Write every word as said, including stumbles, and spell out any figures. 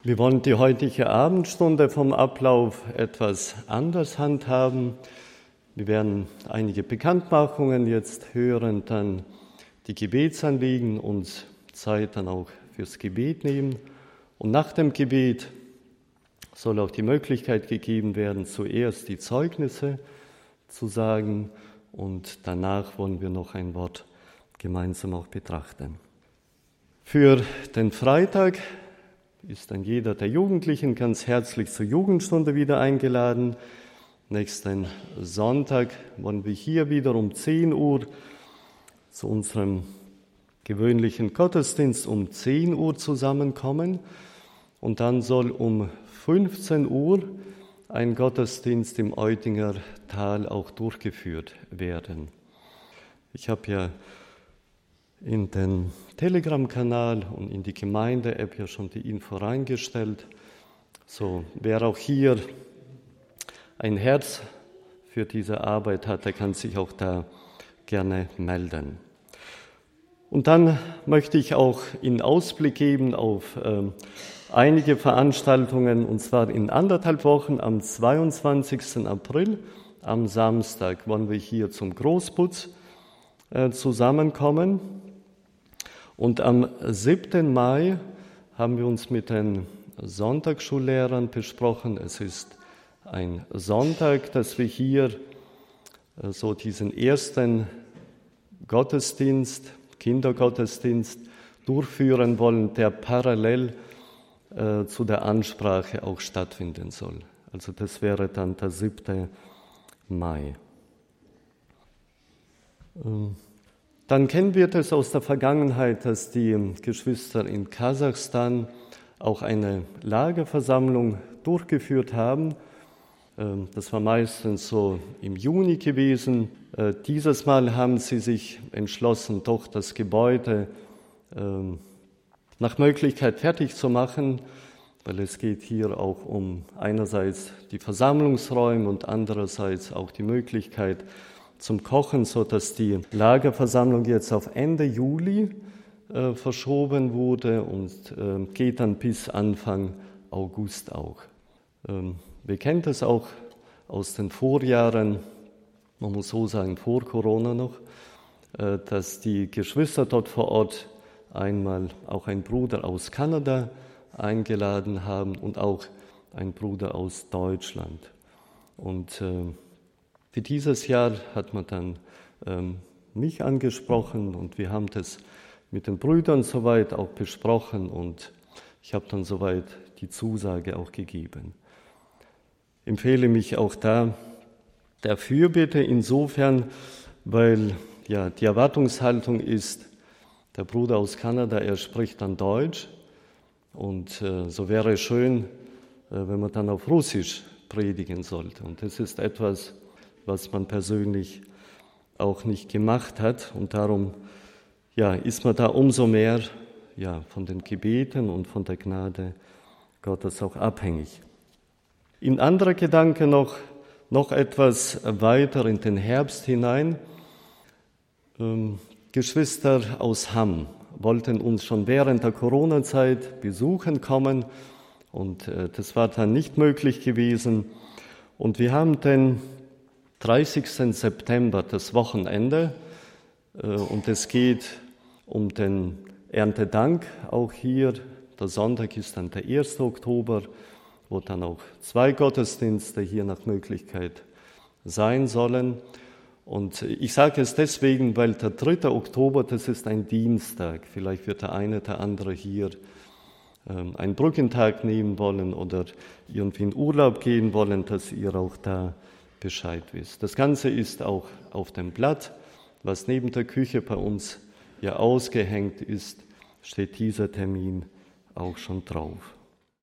Wir wollen die heutige Abendstunde vom Ablauf etwas anders handhaben. Wir werden einige Bekanntmachungen jetzt hören, dann die Gebetsanliegen, uns Zeit dann auch fürs Gebet nehmen. Und nach dem Gebet soll auch die Möglichkeit gegeben werden, zuerst die Zeugnisse zu sagen und danach wollen wir noch ein Wort gemeinsam auch betrachten. Für den Freitag ist dann jeder der Jugendlichen ganz herzlich zur Jugendstunde wieder eingeladen. Nächsten Sonntag wollen wir hier wieder um zehn Uhr zu unserem gewöhnlichen Gottesdienst um zehn Uhr zusammenkommen. Und dann soll um fünfzehn Uhr ein Gottesdienst im Eutinger Tal auch durchgeführt werden. Ich habe ja in den Telegram-Kanal und in die Gemeinde-App ja schon die Info reingestellt. So, wer auch hier ein Herz für diese Arbeit hat, der kann sich auch da gerne melden. Und dann möchte ich auch einen Ausblick geben auf äh, einige Veranstaltungen, und zwar in anderthalb Wochen am zweiundzwanzigsten April, am Samstag, wollen wir hier zum Großputz äh, zusammenkommen. Und am siebten Mai haben wir uns mit den Sonntagsschullehrern besprochen. Es ist ein Sonntag, dass wir hier so diesen ersten Gottesdienst, Kindergottesdienst durchführen wollen, der parallel äh, zu der Ansprache auch stattfinden soll. Also das wäre dann der siebte Mai. Ähm. Dann kennen wir das aus der Vergangenheit, dass die Geschwister in Kasachstan auch eine Lagerversammlung durchgeführt haben. Das war meistens so im Juni gewesen. Dieses Mal haben sie sich entschlossen, doch das Gebäude nach Möglichkeit fertig zu machen, weil es geht hier auch um einerseits die Versammlungsräume und andererseits auch die Möglichkeit zum Kochen, so dass die Lagerversammlung jetzt auf Ende Juli äh, verschoben wurde und äh, geht dann bis Anfang August auch. Ähm, wir kennen das auch aus den Vorjahren, man muss so sagen, vor Corona noch, äh, dass die Geschwister dort vor Ort einmal auch einen Bruder aus Kanada eingeladen haben und auch einen Bruder aus Deutschland. Und äh, Für dieses Jahr hat man dann ähm, mich angesprochen und wir haben das mit den Brüdern soweit auch besprochen und ich habe dann soweit die Zusage auch gegeben. Ich empfehle mich auch da der Fürbitte insofern, weil ja die Erwartungshaltung ist, der Bruder aus Kanada, er spricht dann Deutsch und äh, so wäre es schön, äh, wenn man dann auf Russisch predigen sollte. Und das ist etwas, was man persönlich auch nicht gemacht hat. Und darum ja, ist man da umso mehr ja, von den Gebeten und von der Gnade Gottes auch abhängig. In anderer Gedanke noch, noch etwas weiter in den Herbst hinein. Ähm, Geschwister aus Hamm wollten uns schon während der Corona-Zeit besuchen kommen und äh, das war dann nicht möglich gewesen. Und wir haben den dreißigsten September, das Wochenende, und es geht um den Erntedank auch hier. Der Sonntag ist dann der erste Oktober, wo dann auch zwei Gottesdienste hier nach Möglichkeit sein sollen. Und ich sage es deswegen, weil der dritte Oktober, das ist ein Dienstag. Vielleicht wird der eine oder andere hier ähm, einen Brückentag nehmen wollen oder irgendwie in Urlaub gehen wollen, dass ihr auch da Bescheid wisst. Das Ganze ist auch auf dem Blatt, was neben der Küche bei uns ja ausgehängt ist, steht dieser Termin auch schon drauf.